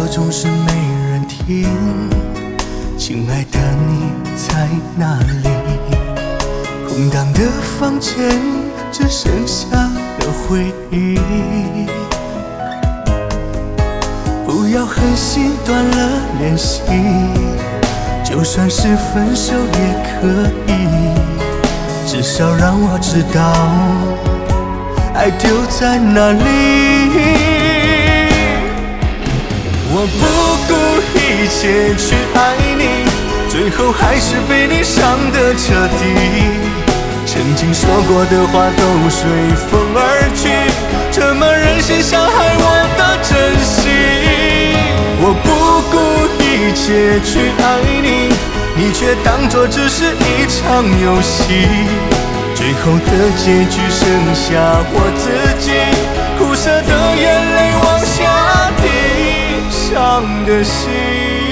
总是没人听。亲爱的，你在哪里？空荡的房间只剩下了回忆。不要狠心断了联系，就算是分手也可以，至少让我知道爱丢在哪里。我不顾一切去爱你，最后还是被你伤得彻底。曾经说过的话都随风而去，这么任性伤害我的真心。我不顾一切去爱你，你却当作只是一场游戏。最后的结局剩下我自己，苦涩的眼泪往下滴，伤的心。